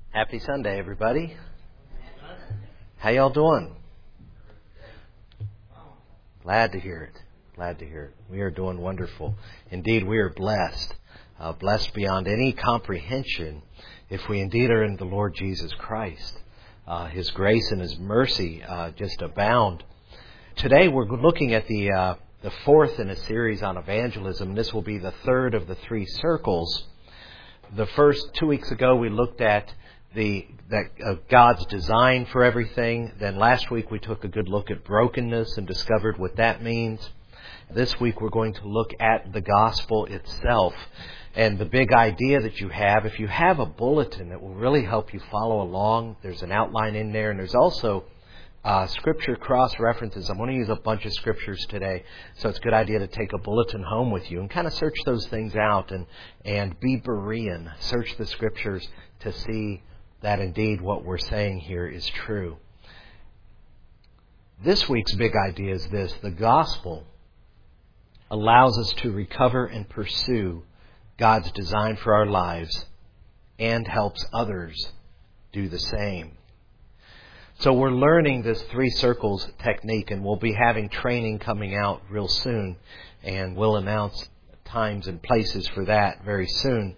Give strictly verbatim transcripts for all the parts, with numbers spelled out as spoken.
Happy Sunday, everybody. How y'all doing? Glad to hear it. Glad to hear it. We are doing wonderful. Indeed, we are blessed. Uh, blessed beyond any comprehension if we indeed are in the Lord Jesus Christ. Uh, His grace and His mercy uh, just abound. Today we're looking at the uh, the fourth in a series on evangelism. This will be the third of the three circles. The first two weeks ago we looked at the that uh, God's design for everything. Then last week we took a good look at brokenness and discovered what that means. This week we're going to look at the gospel itself and the big idea that you have. If you have a bulletin that will really help you follow along, there's an outline in there, and there's also uh, scripture cross-references. I'm going to use a bunch of scriptures today, so it's a good idea to take a bulletin home with you and kind of search those things out and, and be Berean. Search the scriptures to see that indeed what we're saying here is true. This week's big idea is this: the gospel allows us to recover and pursue God's design for our lives and helps others do the same. So we're learning this three circles technique, and we'll be having training coming out real soon, and we'll announce times and places for that very soon.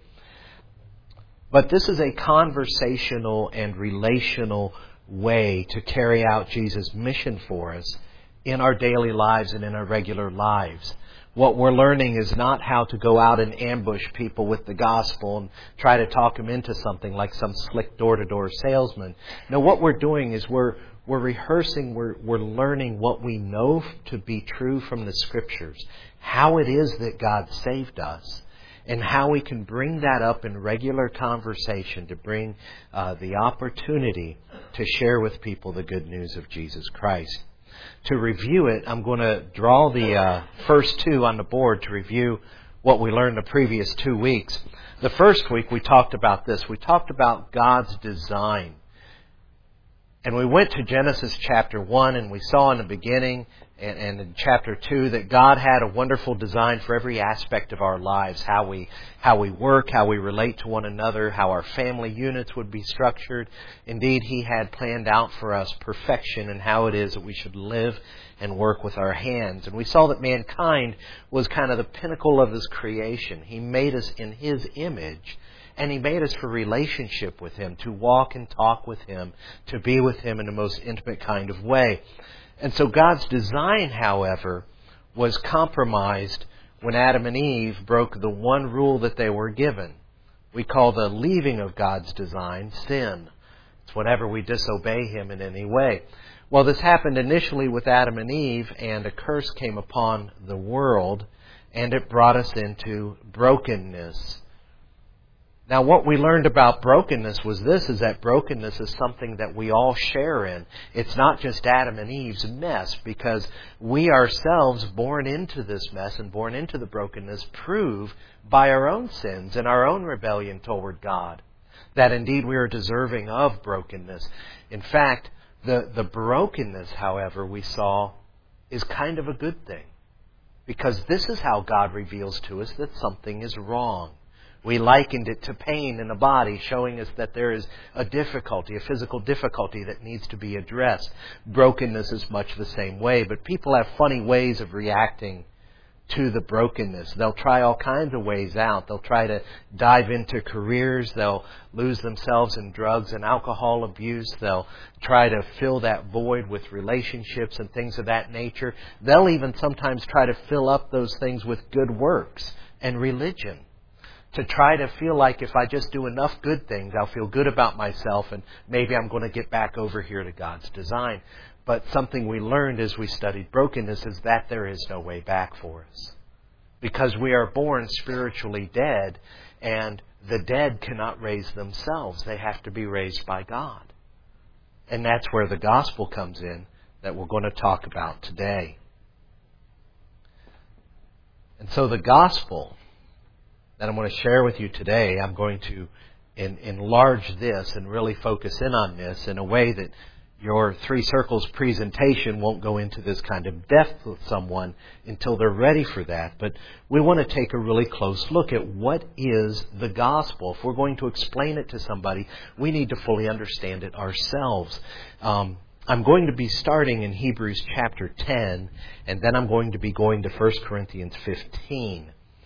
But this is a conversational and relational way to carry out Jesus' mission for us in our daily lives and in our regular lives. What we're learning is not how to go out and ambush people with the gospel and try to talk them into something like some slick door-to-door salesman. No, what we're doing is we're we're rehearsing, we're we're learning what we know to be true from the Scriptures, how it is that God saved us, and how we can bring that up in regular conversation to bring uh, the opportunity to share with people the good news of Jesus Christ. To review it, I'm going to draw the uh, first two on the board to review what we learned the previous two weeks. The first week we talked about this. We talked about God's design. And we went to Genesis chapter one, and we saw in the beginning and, and in chapter two that God had a wonderful design for every aspect of our lives, how we how we work, how we relate to one another, how our family units would be structured. Indeed, He had planned out for us perfection and how it is that we should live and work with our hands. And we saw that mankind was kind of the pinnacle of His creation. He made us in His image. And He made us for relationship with Him, to walk and talk with Him, to be with Him in the most intimate kind of way. And so God's design, however, was compromised when Adam and Eve broke the one rule that they were given. We call the leaving of God's design sin. It's whenever we disobey Him in any way. Well, this happened initially with Adam and Eve, and a curse came upon the world, and it brought us into brokenness. Now, what we learned about brokenness was this, is that brokenness is something that we all share in. It's not just Adam and Eve's mess, because we ourselves, born into this mess and born into the brokenness, prove by our own sins and our own rebellion toward God that indeed we are deserving of brokenness. In fact, the, the brokenness, however, we saw is kind of a good thing, because this is how God reveals to us that something is wrong. We likened it to pain in the body, showing us that there is a difficulty, a physical difficulty that needs to be addressed. Brokenness is much the same way, but people have funny ways of reacting to the brokenness. They'll try all kinds of ways out. They'll try to dive into careers. They'll lose themselves in drugs and alcohol abuse. They'll try to fill that void with relationships and things of that nature. They'll even sometimes try to fill up those things with good works and religion, to try to feel like if I just do enough good things, I'll feel good about myself and maybe I'm going to get back over here to God's design. But something we learned as we studied brokenness is that there is no way back for us, because we are born spiritually dead, and the dead cannot raise themselves. They have to be raised by God. And that's where the gospel comes in that we're going to talk about today. And so the gospel that I'm going to share with you today, I'm going to en- enlarge this and really focus in on this in a way that your Three Circles presentation won't go into this kind of depth with someone until they're ready for that. But we want to take a really close look at what is the gospel. If we're going to explain it to somebody, we need to fully understand it ourselves. Um, I'm going to be starting in Hebrews chapter ten, and then I'm going to be going to First Corinthians fifteen.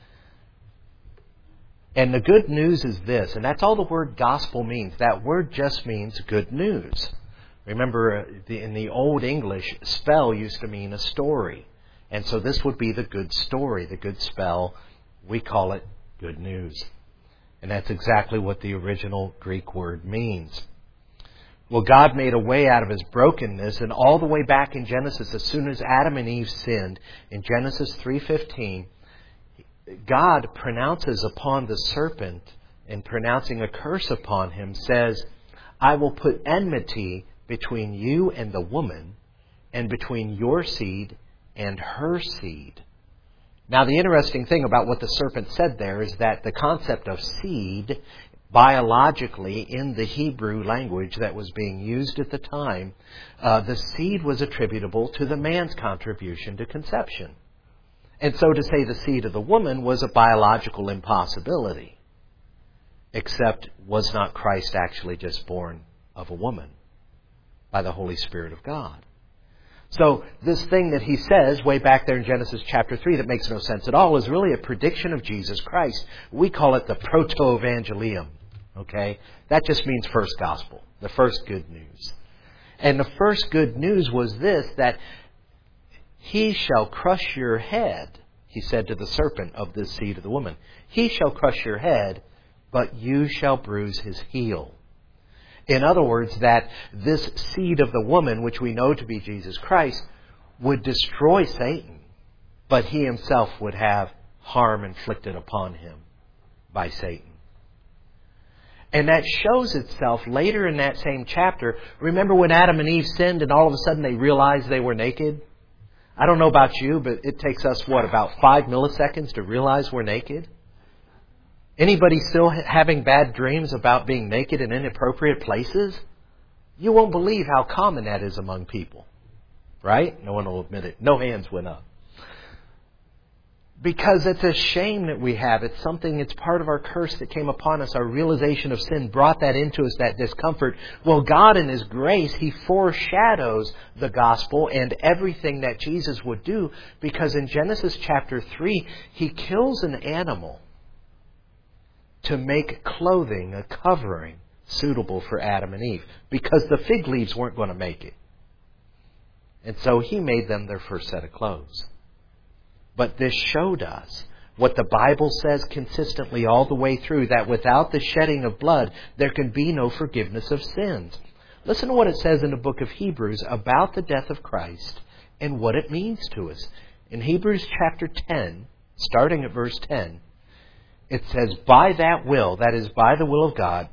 And the good news is this, and that's all the word gospel means. That word just means good news. Remember, uh, the, in the Old English, spell used to mean a story. And so this would be the good story, the good spell. We call it good news. And that's exactly what the original Greek word means. Well, God made a way out of His brokenness, and all the way back in Genesis, as soon as Adam and Eve sinned, in Genesis three fifteen, God pronounces upon the serpent, and pronouncing a curse upon him, says, I will put enmity between you and the woman, and between your seed and her seed. Now, the interesting thing about what the serpent said there is that the concept of seed, biologically, in the Hebrew language that was being used at the time, uh, the seed was attributable to the man's contribution to conception. And so to say the seed of the woman was a biological impossibility. Except, was not Christ actually just born of a woman by the Holy Spirit of God? So this thing that he says way back there in Genesis chapter three that makes no sense at all is really a prediction of Jesus Christ. We call it the proto-evangelium. Okay? That just means first gospel, the first good news. And the first good news was this, that He shall crush your head, he said to the serpent of this seed of the woman. He shall crush your head, but you shall bruise his heel. In other words, that this seed of the woman, which we know to be Jesus Christ, would destroy Satan, but he himself would have harm inflicted upon him by Satan. And that shows itself later in that same chapter. Remember when Adam and Eve sinned and all of a sudden they realized they were naked? I don't know about you, but it takes us, what, about five milliseconds to realize we're naked? Anybody still having bad dreams about being naked in inappropriate places? You won't believe how common that is among people. Right? No one will admit it. No hands went up. Because it's a shame that we have. It's something, it's part of our curse that came upon us. Our realization of sin brought that into us, that discomfort. Well, God in His grace, He foreshadows the gospel and everything that Jesus would do. Because in Genesis chapter three, He kills an animal to make clothing, a covering, suitable for Adam and Eve. Because the fig leaves weren't going to make it. And so He made them their first set of clothes. But this showed us what the Bible says consistently all the way through, that without the shedding of blood, there can be no forgiveness of sins. Listen to what it says in the book of Hebrews about the death of Christ and what it means to us. In Hebrews chapter ten, starting at verse ten, it says, by that will, that is, by the will of God,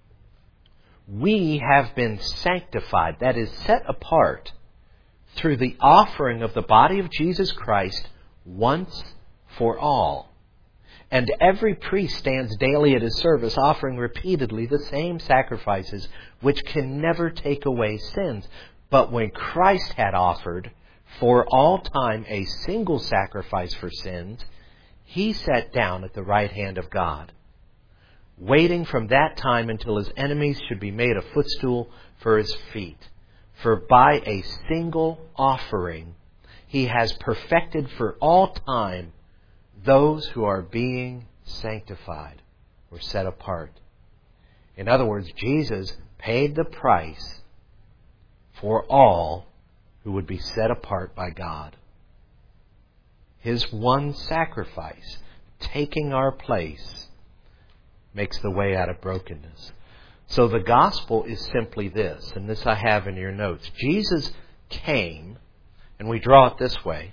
we have been sanctified, that is, set apart, through the offering of the body of Jesus Christ once for all. And every priest stands daily at his service, offering repeatedly the same sacrifices, which can never take away sins. But when Christ had offered for all time a single sacrifice for sins, He sat down at the right hand of God, waiting from that time until His enemies should be made a footstool for His feet. For by a single offering, He has perfected for all time those who are being sanctified or set apart. In other words, Jesus paid the price for all who would be set apart by God. His one sacrifice, taking our place, makes the way out of brokenness. So the gospel is simply this, and this I have in your notes. Jesus came, and we draw it this way.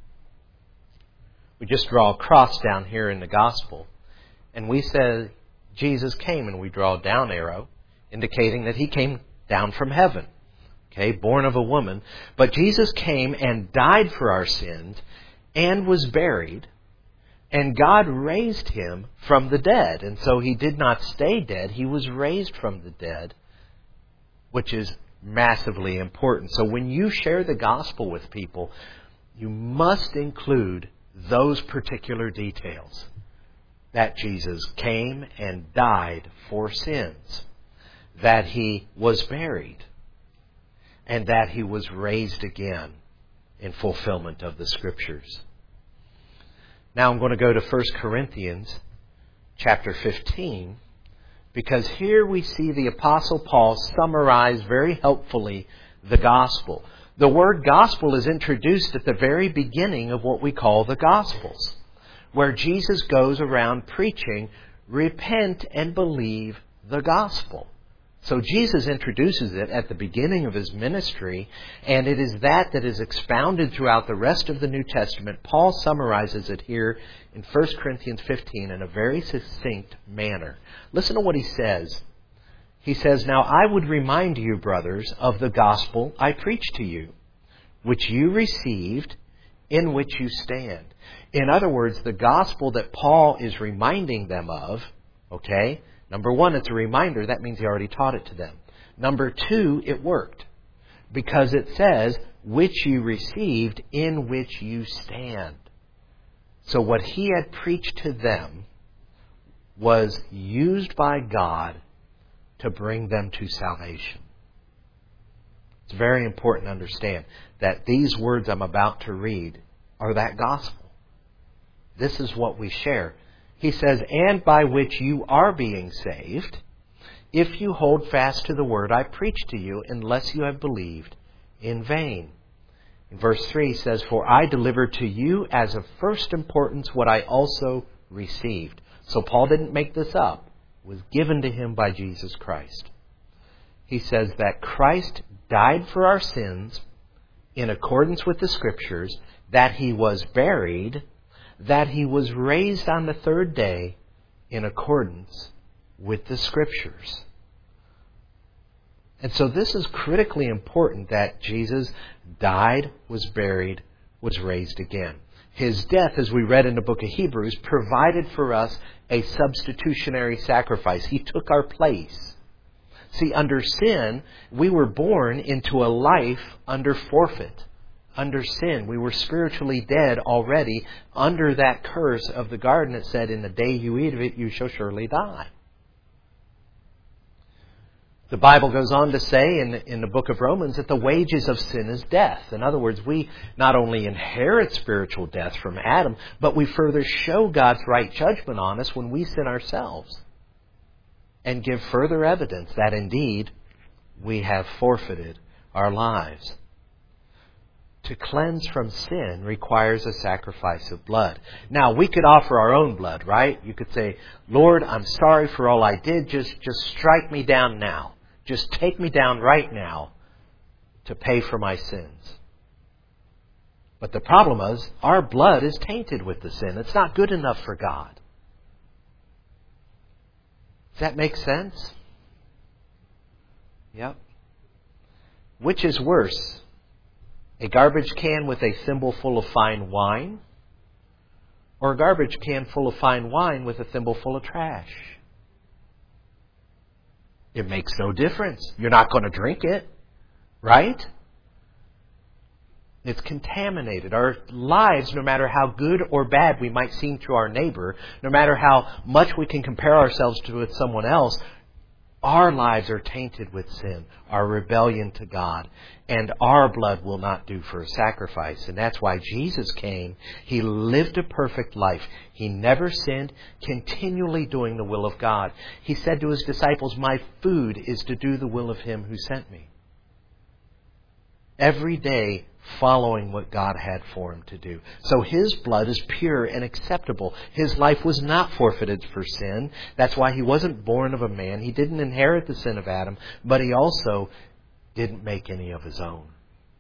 We just draw a cross down here in the gospel. And we say Jesus came, and we draw a down arrow, indicating that He came down from heaven. Okay, born of a woman. But Jesus came and died for our sins and was buried. And God raised Him from the dead. And so He did not stay dead. He was raised from the dead, which is massively important. So when you share the gospel with people, you must include those particular details. That Jesus came and died for sins, that He was buried, and that He was raised again in fulfillment of the Scriptures. Now I'm going to go to First Corinthians chapter fifteen, because here we see the Apostle Paul summarize very helpfully the gospel. The word gospel is introduced at the very beginning of what we call the Gospels, where Jesus goes around preaching, repent and believe the gospel. So Jesus introduces it at the beginning of His ministry, and it is that that is expounded throughout the rest of the New Testament. Paul summarizes it here in First Corinthians fifteen in a very succinct manner. Listen to what he says. He says, "Now I would remind you, brothers, of the gospel I preached to you, which you received, in which you stand." In other words, the gospel that Paul is reminding them of, okay, number one, it's a reminder. That means he already taught it to them. Number two, it worked, because it says, which you received, in which you stand. So what he had preached to them was used by God to bring them to salvation. It's very important to understand that these words I'm about to read are that gospel. This is what we share. He says, "And by which you are being saved, if you hold fast to the word I preached to you, unless you have believed in vain." In verse three he says, "For I delivered to you as of first importance what I also received." So Paul didn't make this up. It was given to him by Jesus Christ. He says that Christ died for our sins in accordance with the Scriptures, that He was buried, that He was raised on the third day in accordance with the Scriptures. And so this is critically important, that Jesus died, was buried, was raised again. His death, as we read in the book of Hebrews, provided for us a substitutionary sacrifice. He took our place. See, under sin, we were born into a life under forfeit. Under sin, we were spiritually dead already under that curse of the garden that said, "In the day you eat of it, you shall surely die." The Bible goes on to say in, in the book of Romans that the wages of sin is death. In other words, we not only inherit spiritual death from Adam, but we further show God's right judgment on us when we sin ourselves, and give further evidence that indeed we have forfeited our lives. To cleanse from sin requires a sacrifice of blood. Now, we could offer our own blood, right? You could say, "Lord, I'm sorry for all I did. Just, just strike me down now. Just take me down right now to pay for my sins." But the problem is, our blood is tainted with the sin. It's not good enough for God. Does that make sense? Yep. Which is worse? A garbage can with a thimble full of fine wine, or a garbage can full of fine wine with a thimble full of trash? It makes no difference. You're not going to drink it, right? It's contaminated. Our lives, no matter how good or bad we might seem to our neighbor, no matter how much we can compare ourselves to with someone else, our lives are tainted with sin, our rebellion to God, and our blood will not do for a sacrifice. And that's why Jesus came. He lived a perfect life. He never sinned, continually doing the will of God. He said to His disciples, "My food is to do the will of Him who sent me." Every day following what God had for Him to do. So His blood is pure and acceptable. His life was not forfeited for sin. That's why He wasn't born of a man. He didn't inherit the sin of Adam, but He also didn't make any of His own.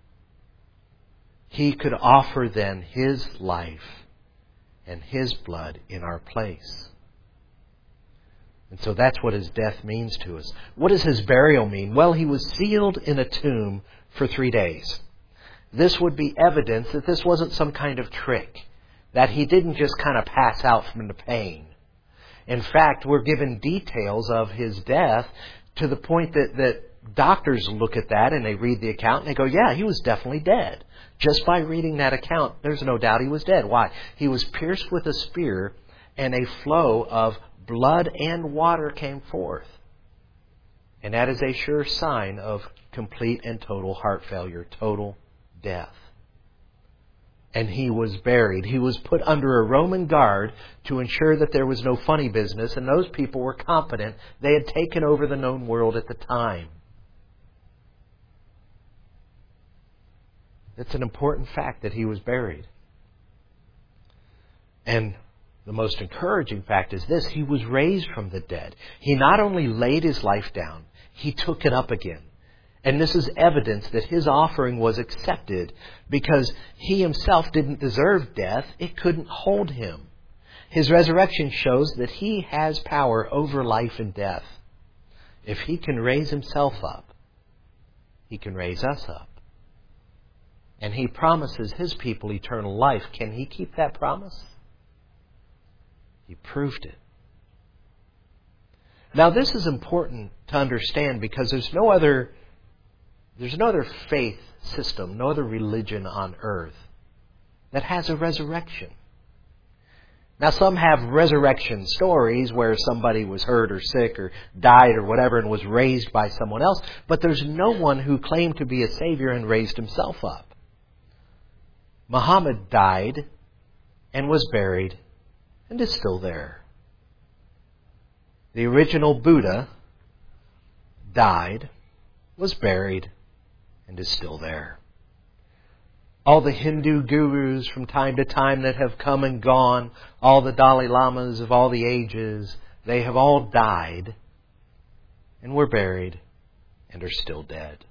He could offer then His life and His blood in our place. And so that's what His death means to us. What does His burial mean? Well, He was sealed in a tomb for three days. This would be evidence that this wasn't some kind of trick, that He didn't just kind of pass out from the pain. In fact, we're given details of His death to the point that, that doctors look at that and they read the account and they go, yeah, he was definitely dead. Just by reading that account, there's no doubt he was dead. Why? He was pierced with a spear and a flow of blood and water came forth. And that is a sure sign of complete and total heart failure, total death. And he was buried. He was put under a Roman guard to ensure that there was no funny business, and those people were competent. They had taken over the known world at the time. It's an important fact that he was buried. And the most encouraging fact is this: he was raised from the dead. He not only laid his life down, he took it up again. And this is evidence that his offering was accepted because he himself didn't deserve death. It couldn't hold him. His resurrection shows that he has power over life and death. If he can raise himself up, he can raise us up. And he promises his people eternal life. Can he keep that promise? He proved it. Now this is important to understand because there's no other There's no other faith system, no other religion on earth that has a resurrection. Now, some have resurrection stories where somebody was hurt or sick or died or whatever and was raised by someone else, but there's no one who claimed to be a Savior and raised himself up. Muhammad died and was buried and is still there. The original Buddha died, was buried, and is still there. All the Hindu gurus from time to time that have come and gone, all the Dalai Lamas of all the ages, they have all died and were buried and are still dead.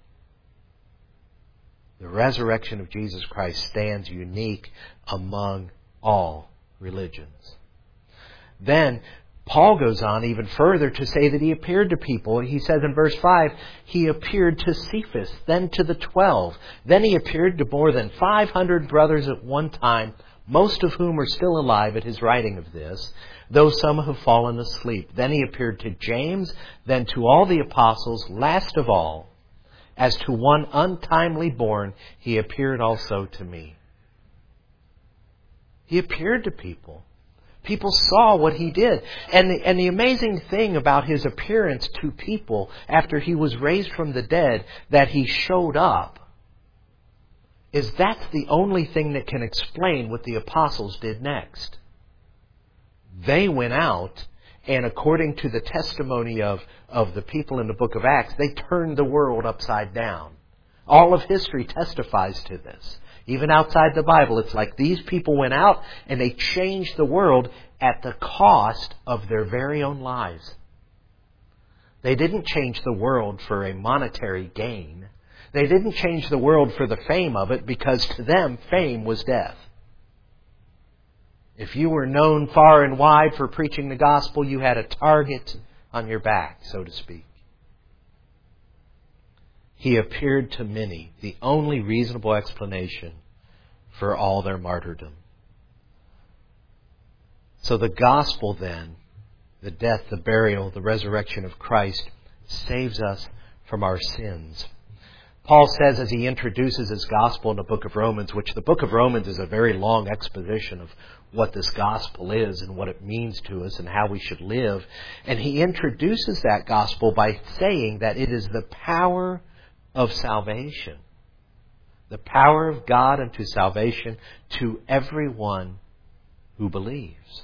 The resurrection of Jesus Christ stands unique among all religions. Then Paul goes on even further to say that he appeared to people. He says in verse five, he appeared to Cephas, then to the twelve. Then he appeared to more than five hundred brothers at one time, most of whom are still alive at his writing of this, though some have fallen asleep. Then he appeared to James, then to all the apostles. Last of all, as to one untimely born, he appeared also to me. He appeared to people. People saw what he did. And the, and the amazing thing about his appearance to people after he was raised from the dead, that he showed up, is that's the only thing that can explain what the apostles did next. They went out, and according to the testimony of, of the people in the book of Acts, they turned the world upside down. All of history testifies to this. Even outside the Bible, it's like these people went out and they changed the world at the cost of their very own lives. They didn't change the world for a monetary gain. They didn't change the world for the fame of it, because to them, fame was death. If you were known far and wide for preaching the gospel, you had a target on your back, so to speak. He appeared to many, the only reasonable explanation for all their martyrdom. So the gospel then, the death, the burial, the resurrection of Christ, saves us from our sins. Paul says as he introduces his gospel in the book of Romans, which the book of Romans is a very long exposition of what this gospel is and what it means to us and how we should live. And he introduces that gospel by saying that it is the power of salvation. The power of God unto salvation to everyone who believes.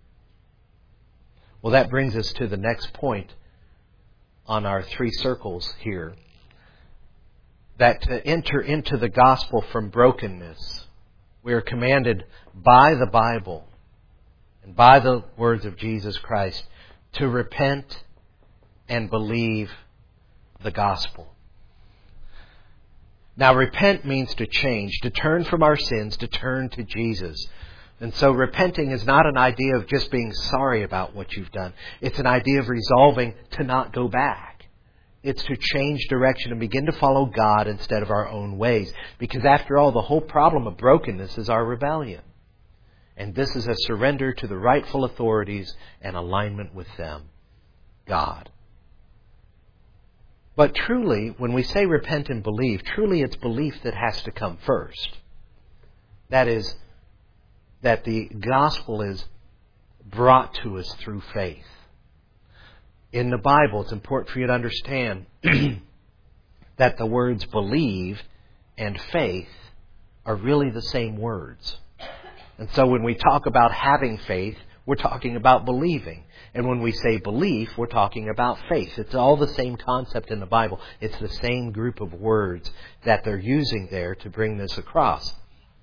Well, that brings us to the next point on our three circles here. That to enter into the gospel from brokenness, we are commanded by the Bible and by the words of Jesus Christ to repent and believe the gospel. Now, repent means to change, to turn from our sins, to turn to Jesus. And so repenting is not an idea of just being sorry about what you've done. It's an idea of resolving to not go back. It's to change direction and begin to follow God instead of our own ways. Because after all, the whole problem of brokenness is our rebellion. And this is a surrender to the rightful authorities and alignment with them, God. But truly, when we say repent and believe, truly it's belief that has to come first. That is, that the gospel is brought to us through faith. In the Bible, it's important for you to understand that the words believe and faith are really the same words. And so when we talk about having faith, we're talking about believing. And when we say belief, we're talking about faith. It's all the same concept in the Bible. It's the same group of words that they're using there to bring this across.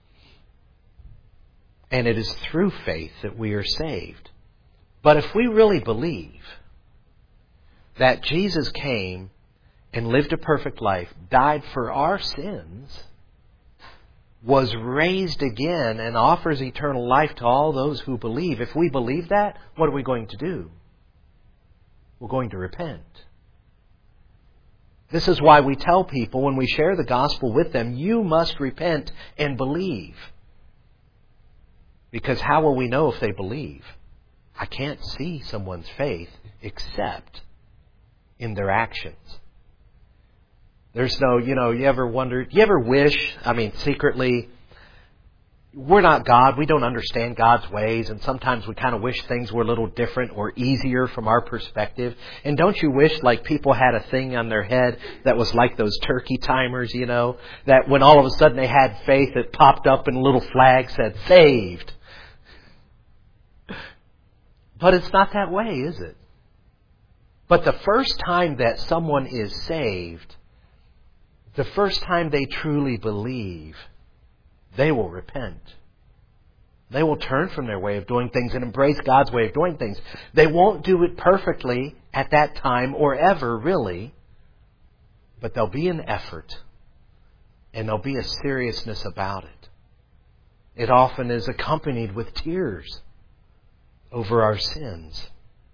And it is through faith that we are saved. But if we really believe that Jesus came and lived a perfect life, died for our sins, was raised again, and offers eternal life to all those who believe, if we believe that, what are we going to do? We're going to repent. This is why we tell people when we share the gospel with them, you must repent and believe. Because how will we know if they believe? I can't see someone's faith except in their actions. There's no, you know, you ever wondered, you ever wish, I mean, secretly, we're not God, we don't understand God's ways, and sometimes we kind of wish things were a little different or easier from our perspective. And don't you wish like people had a thing on their head that was like those turkey timers, you know, that when all of a sudden they had faith, it popped up and a little flag said, saved. But it's not that way, is it? But the first time that someone is saved, the first time they truly believe, they will repent. They will turn from their way of doing things and embrace God's way of doing things. They won't do it perfectly at that time or ever, really. But there'll be an effort. And there'll be a seriousness about it. It often is accompanied with tears over our sins.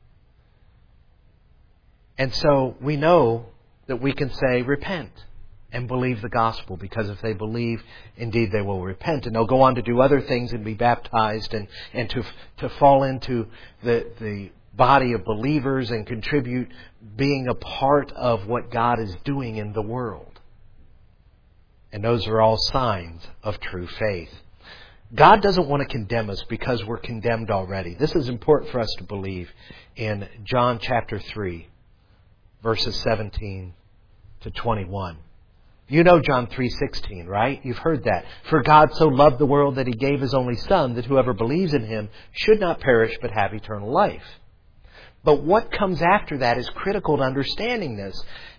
And so we know that we can say, repent and believe the gospel, because if they believe, indeed they will repent. And they'll go on to do other things and be baptized and, and to to fall into the, the body of believers and contribute being a part of what God is doing in the world. And those are all signs of true faith. God doesn't want to condemn us because we're condemned already. This is important for us to believe in John chapter three, verses seventeen to twenty-one. You know John three sixteen, right? You've heard that. For God so loved the world that He gave His only Son, that whoever believes in Him should not perish but have eternal life. But what comes after that is critical to understanding this.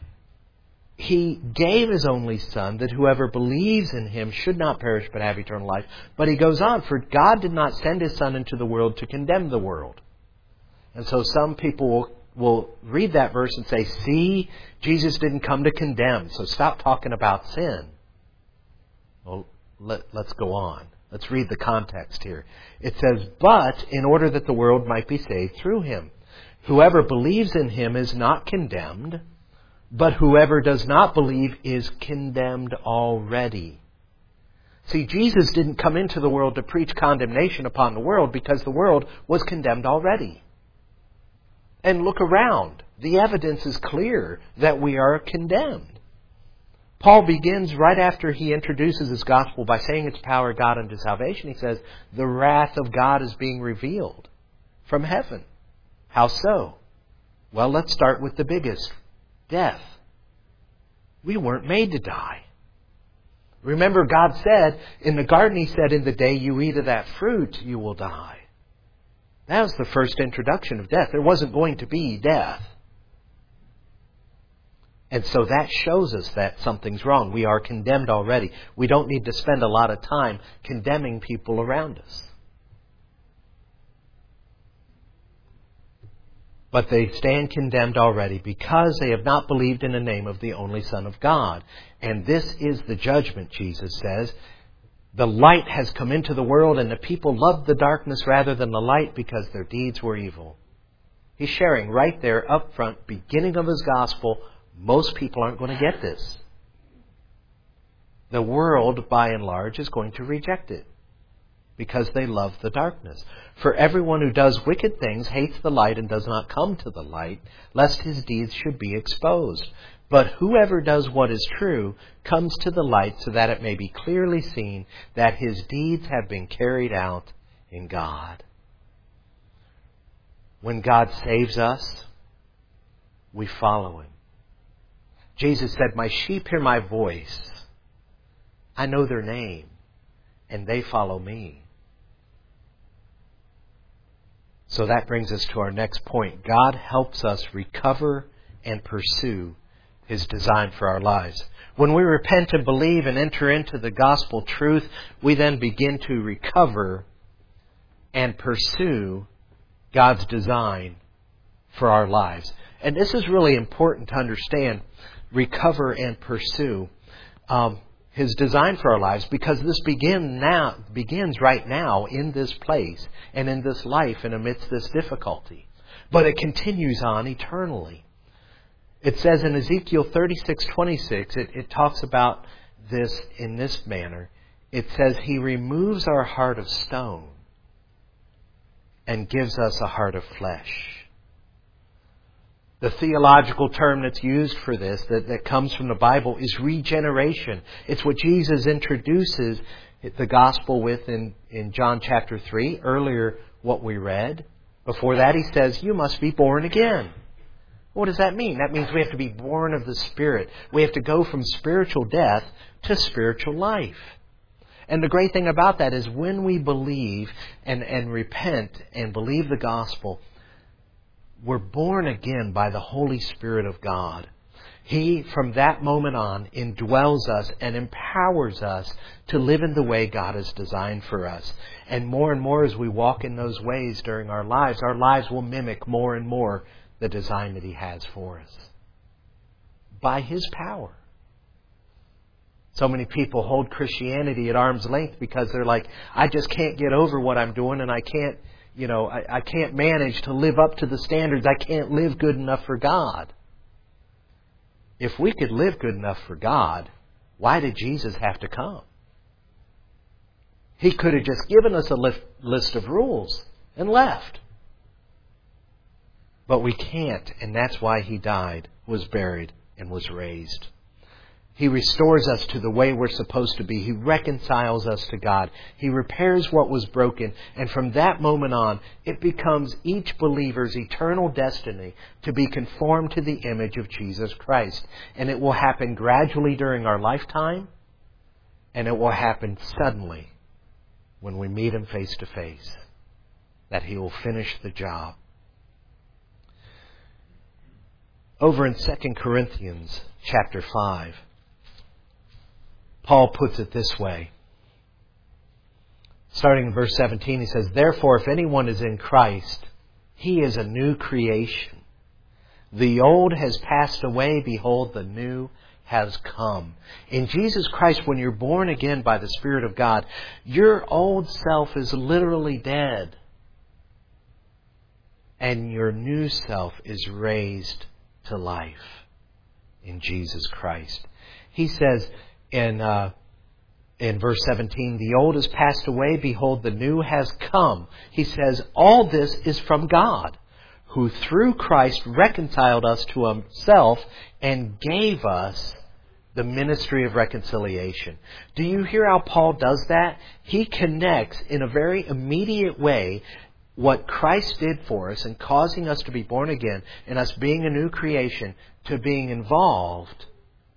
He gave His only Son, that whoever believes in Him should not perish but have eternal life. But He goes on, for God did not send His Son into the world to condemn the world. And so some people will will read that verse and say, see, Jesus didn't come to condemn, so stop talking about sin. Well, let, let's go on. Let's read the context here. It says, but in order that the world might be saved through Him. Whoever believes in Him is not condemned, but whoever does not believe is condemned already. See, Jesus didn't come into the world to preach condemnation upon the world because the world was condemned already. And look around. The evidence is clear that we are condemned. Paul begins right after he introduces his gospel by saying its power of God unto salvation. He says, the wrath of God is being revealed from heaven. How so? Well, let's start with the biggest. Death. We weren't made to die. Remember, God said, in the garden He said, in the day you eat of that fruit, you will die. That was the first introduction of death. There wasn't going to be death. And so that shows us that something's wrong. We are condemned already. We don't need to spend a lot of time condemning people around us. But they stand condemned already because they have not believed in the name of the only Son of God. And this is the judgment, Jesus says. The light has come into the world, and the people loved the darkness rather than the light because their deeds were evil. He's sharing right there up front, beginning of His gospel, most people aren't going to get this. The world, by and large, is going to reject it because they love the darkness. For everyone who does wicked things hates the light and does not come to the light, lest his deeds should be exposed. But whoever does what is true comes to the light so that it may be clearly seen that his deeds have been carried out in God. When God saves us, we follow Him. Jesus said, "My sheep hear my voice. I know their name, and they follow me." So that brings us to our next point. God helps us recover and pursue His design for our lives. When we repent and believe and enter into the gospel truth, we then begin to recover and pursue God's design for our lives. And this is really important to understand, recover and pursue um, His design for our lives, because this begin now, begins right now in this place and in this life and amidst this difficulty. But it continues on eternally. It says in Ezekiel thirty-six twenty-six, it, it talks about this in this manner. It says, He removes our heart of stone and gives us a heart of flesh. The theological term that's used for this, that, that comes from the Bible, is regeneration. It's what Jesus introduces the gospel with in, in John chapter three. Earlier, what we read. Before that, He says, you must be born again. What does that mean? That means we have to be born of the Spirit. We have to go from spiritual death to spiritual life. And the great thing about that is when we believe and, and repent and believe the gospel, we're born again by the Holy Spirit of God. He, from that moment on, indwells us and empowers us to live in the way God has designed for us. And more and more as we walk in those ways during our lives, our lives will mimic more and more the design that He has for us. By His power. So many people hold Christianity at arm's length because they're like, I just can't get over what I'm doing, and I can't, you know, I, I can't manage to live up to the standards. I can't live good enough for God. If we could live good enough for God, why did Jesus have to come? He could have just given us a list of rules and left. But we can't, and that's why He died, was buried, and was raised. He restores us to the way we're supposed to be. He reconciles us to God. He repairs what was broken. And from that moment on, it becomes each believer's eternal destiny to be conformed to the image of Jesus Christ. And it will happen gradually during our lifetime. And it will happen suddenly when we meet Him face to face. That He will finish the job. Over in Second Corinthians chapter five, Paul puts it this way. Starting in verse seventeen, he says, Therefore, if anyone is in Christ, he is a new creation. The old has passed away. Behold, the new has come. In Jesus Christ, when you're born again by the Spirit of God, your old self is literally dead. And your new self is raised to life in Jesus Christ. He says in uh, in verse seventeen, the old has passed away, behold, the new has come. He says, all this is from God, who through Christ reconciled us to Himself and gave us the ministry of reconciliation. Do you hear how Paul does that? He connects in a very immediate way what Christ did for us and causing us to be born again and us being a new creation to being involved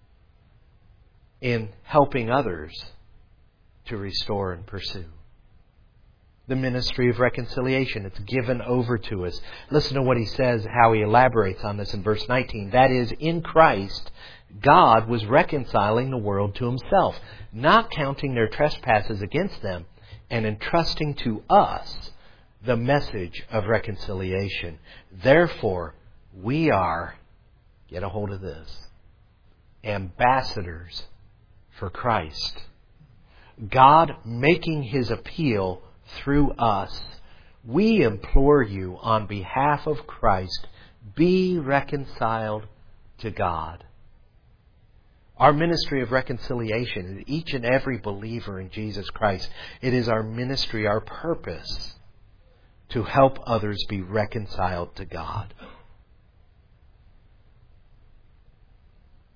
in helping others to restore and pursue. The ministry of reconciliation, it's given over to us. Listen to what he says, how he elaborates on this in verse nineteen. That is, in Christ, God was reconciling the world to Himself, not counting their trespasses against them, and entrusting to us the message of reconciliation. Therefore, we are, get a hold of this, ambassadors for Christ. God making His appeal through us. We implore you on behalf of Christ, be reconciled to God. Our ministry of reconciliation, each and every believer in Jesus Christ, it is our ministry, our purpose, to help others be reconciled to God.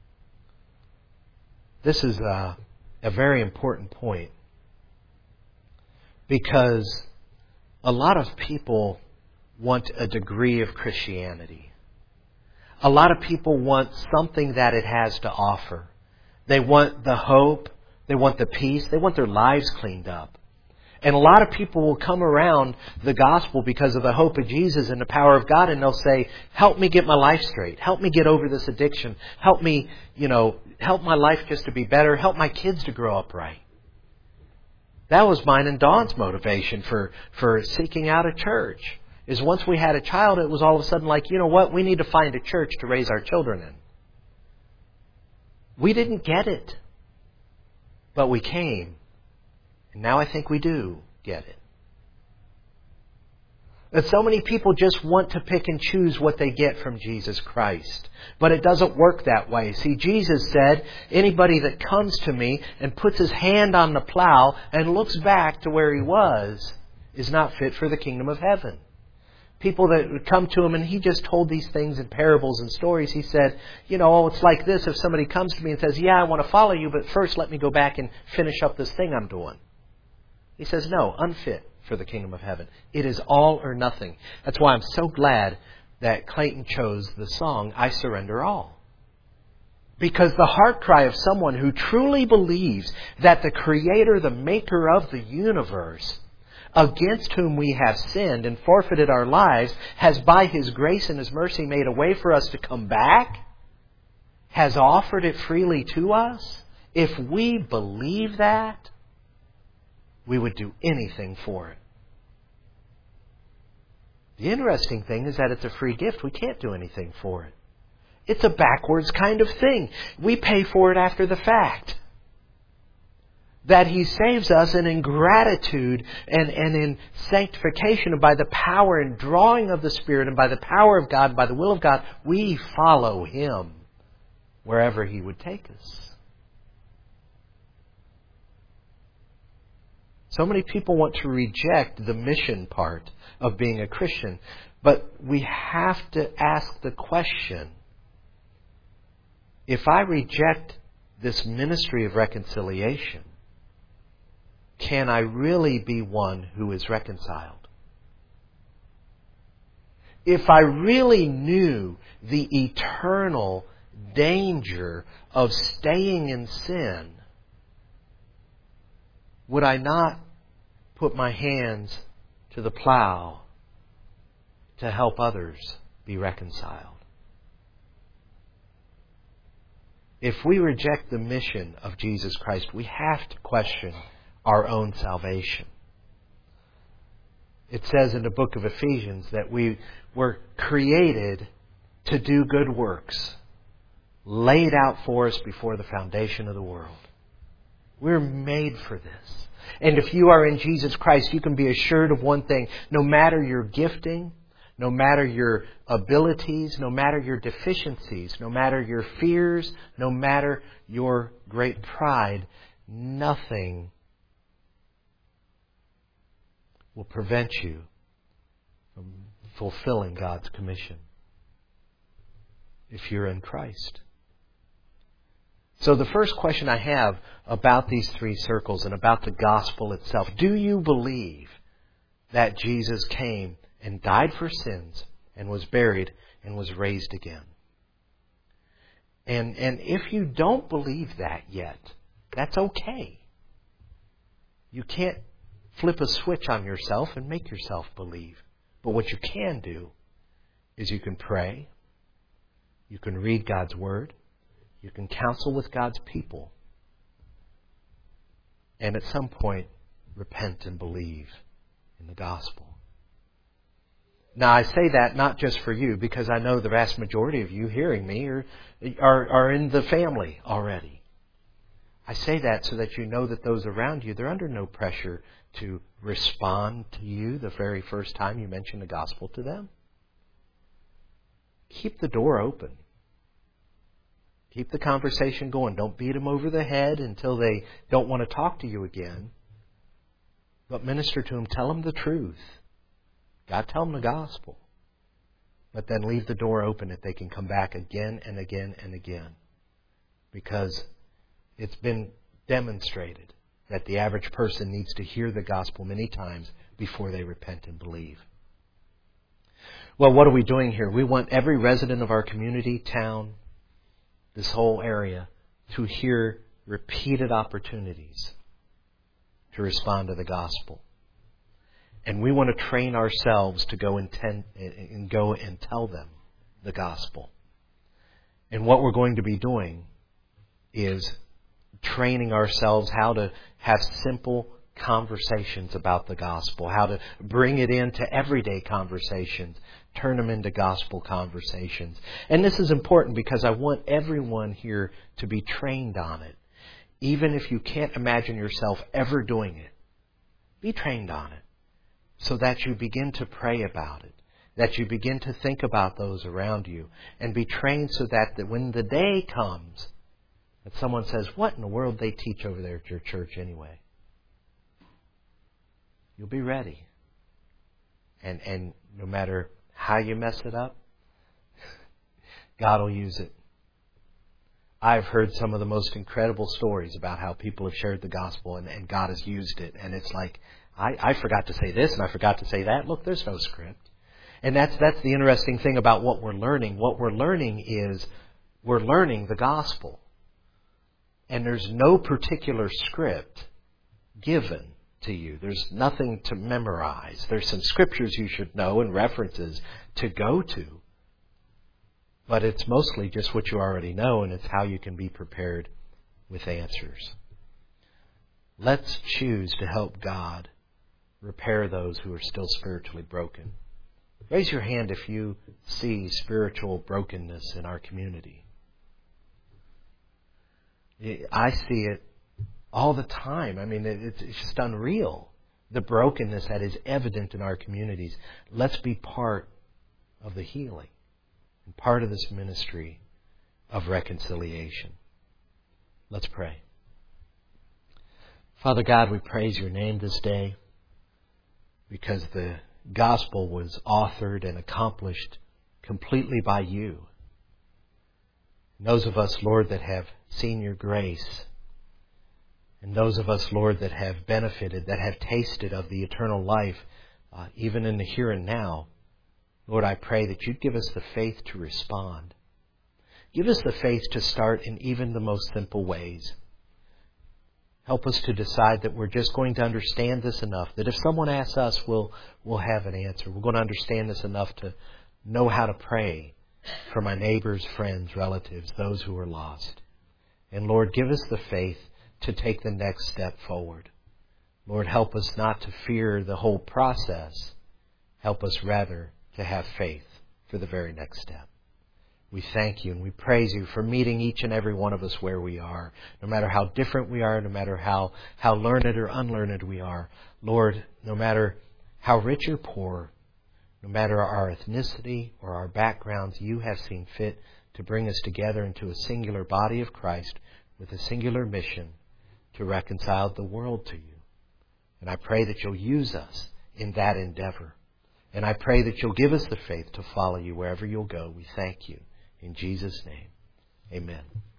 This is a, a very important point, because a lot of people want a degree of Christianity. A lot of people want something that it has to offer. They want the hope, they want the peace, they want their lives cleaned up. And a lot of people will come around the gospel because of the hope of Jesus and the power of God, and they'll say, help me get my life straight. Help me get over this addiction. Help me, you know, help my life just to be better. Help my kids to grow up right. That was mine and Dawn's motivation for, for seeking out a church. Is once we had a child, it was all of a sudden like, you know what, we need to find a church to raise our children in. We didn't get it, but we came. And now I think we do get it. That so many people just want to pick and choose what they get from Jesus Christ. But it doesn't work that way. See, Jesus said, anybody that comes to me and puts his hand on the plow and looks back to where he was is not fit for the kingdom of heaven. People that would come to him, and he just told these things in parables and stories. He said, you know, oh, it's like this. If somebody comes to me and says, yeah, I want to follow you, but first let me go back and finish up this thing I'm doing. He says, no, unfit for the kingdom of heaven. It is all or nothing. That's why I'm so glad that Clayton chose the song, I Surrender All. Because the heart cry of someone who truly believes that the Creator, the Maker of the universe, against whom we have sinned and forfeited our lives, has by His grace and His mercy made a way for us to come back, has offered it freely to us. If we believe that, we would do anything for it. The interesting thing is that it's a free gift. We can't do anything for it. It's a backwards kind of thing. We pay for it after the fact. That He saves us, and in gratitude and, and in sanctification, and by the power and drawing of the Spirit, and by the power of God, by the will of God, we follow Him wherever He would take us. So many people want to reject the mission part of being a Christian, but we have to ask the question, if I reject this ministry of reconciliation, can I really be one who is reconciled? If I really knew the eternal danger of staying in sin, would I not put my hands to the plow to help others be reconciled? If we reject the mission of Jesus Christ, we have to question our own salvation. It says in the book of Ephesians that we were created to do good works, laid out for us before the foundation of the world. We're made for this. And if you are in Jesus Christ, you can be assured of one thing. No matter your gifting, no matter your abilities, no matter your deficiencies, no matter your fears, no matter your great pride, nothing will prevent you from fulfilling God's commission if you're in Christ. So the first question I have about these three circles and about the gospel itself, do you believe that Jesus came and died for sins and was buried and was raised again? And, and if you don't believe that yet, that's okay. You can't flip a switch on yourself and make yourself believe. But what you can do is you can pray, you can read God's Word, you can counsel with God's people, and at some point repent and believe in the gospel. Now, I say that not just for you, because I know the vast majority of you hearing me are, are, are in the family already. I say that so that you know that those around you, they're under no pressure to respond to you the very first time you mention the gospel to them. Keep the door open. Keep the conversation going. Don't beat them over the head until they don't want to talk to you again. But minister to them. Tell them the truth. God, tell them the gospel. But then leave the door open that they can come back again and again and again. Because it's been demonstrated that the average person needs to hear the gospel many times before they repent and believe. Well, what are we doing here? We want every resident of our community, town, this whole area, to hear repeated opportunities to respond to the gospel. And we want to train ourselves to go and, tend, and go and tell them the gospel. And what we're going to be doing is training ourselves how to have simple conversations about the gospel, how to bring it into everyday conversations, turn them into gospel conversations. And this is important because I want everyone here to be trained on it. Even if you can't imagine yourself ever doing it, be trained on it so that you begin to pray about it, that you begin to think about those around you, and be trained so that, that when the day comes that someone says, what in the world they teach over there at your church anyway? You'll be ready. And and no matter how you mess it up, God will use it. I've heard some of the most incredible stories about how people have shared the gospel and, and God has used it. And it's like, I, I forgot to say this and I forgot to say that. Look, there's no script. And that's that's the interesting thing about what we're learning. What we're learning is we're learning the gospel. And there's no particular script given to you. There's nothing to memorize. There's some scriptures you should know and references to go to. But it's mostly just what you already know, and it's how you can be prepared with answers. Let's choose to help God repair those who are still spiritually broken. Raise your hand if you see spiritual brokenness in our community. I see it all the time. I mean, it's just unreal, the brokenness that is evident in our communities. Let's be part of the healing and part of this ministry of reconciliation. Let's pray. Father God, we praise your name this day because the gospel was authored and accomplished completely by you. And those of us, Lord, that have seen your grace, and those of us, Lord, that have benefited, that have tasted of the eternal life, uh, even in the here and now, Lord, I pray that you'd give us the faith to respond. Give us the faith to start in even the most simple ways. Help us to decide that we're just going to understand this enough, that if someone asks us, we'll, we'll have an answer. We're going to understand this enough to know how to pray for my neighbors, friends, relatives, those who are lost. And Lord, give us the faith to take the next step forward. Lord, help us not to fear the whole process. Help us rather to have faith for the very next step. We thank you and we praise you for meeting each and every one of us where we are, no matter how different we are, no matter how, how learned or unlearned we are. Lord, no matter how rich or poor, no matter our ethnicity or our backgrounds, you have seen fit to bring us together into a singular body of Christ with a singular mission to reconcile the world to you. And I pray that you'll use us in that endeavor. And I pray that you'll give us the faith to follow you wherever you'll go. We thank you. In Jesus' name, amen.